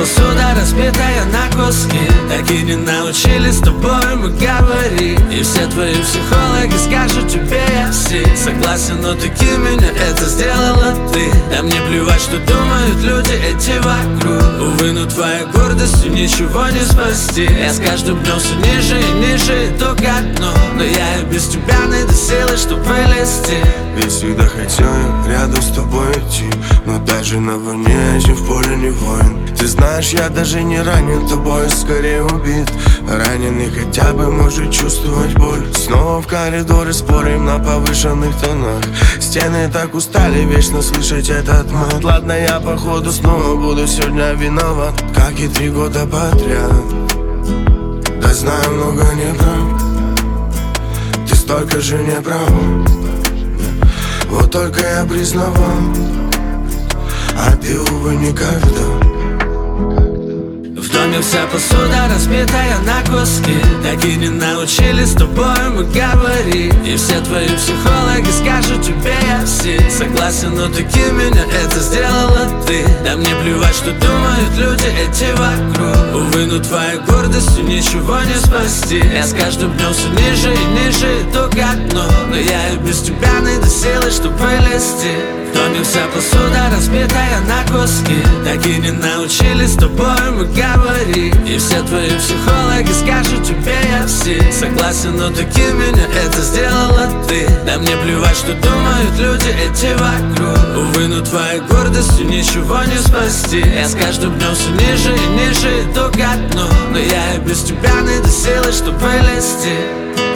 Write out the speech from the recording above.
посуда, разбитая на куски. Так и не научились с тобой мы говорить. И все твои психологи скажут тебе я все. Согласен, но таким меня это сделала ты. А мне плевать, что думают люди эти вокруг. Увы, но твоей гордостью ничего не спасти. Я с каждым днем все ниже и ниже иду ко дну. Но я и без тебя найду силы, чтобы вылезти. Я всегда хотел рядом с тобой идти, но даже на войне один в поле не воин. Ты знаешь, я даже не ранен тобой, скорее убит. Раненый хотя бы может чувствовать боль. Снова в коридоре спорим на повышенных тонах. Стены так устали вечно слышать этот мат. Ладно, я походу снова буду сегодня виноват, как и 3 года подряд. Да знаю, много не прав, ты столько же не прав. Вот только я признавал, а ты, увы, никогда. В доме вся посуда, разбитая на куски. Так и не научились с тобой мы говорить. И все твои психологи скажут тебе я все. Согласен, но таким меня это сделала ты. Да мне плевать, что думают люди эти вокруг. Увы, но твоей гордостью ничего не спасти. Я с каждым днем все ниже и ниже иду ко дну. Но я и без тебя найду силы, чтобы вылезти. В доме вся посуда, разбитая на куски. Так и не научились с тобой мы говорить. И все твои психологи скажут тебе я все. Согласен, но таким меня это сделала ты. Да мне плевать, что думают люди эти вокруг. Увы, но твоей гордостью ничего не спасти. Я с каждым днем все ниже и ниже иду ко дну. Но я и без тебя найду силы, чтобы вылезти.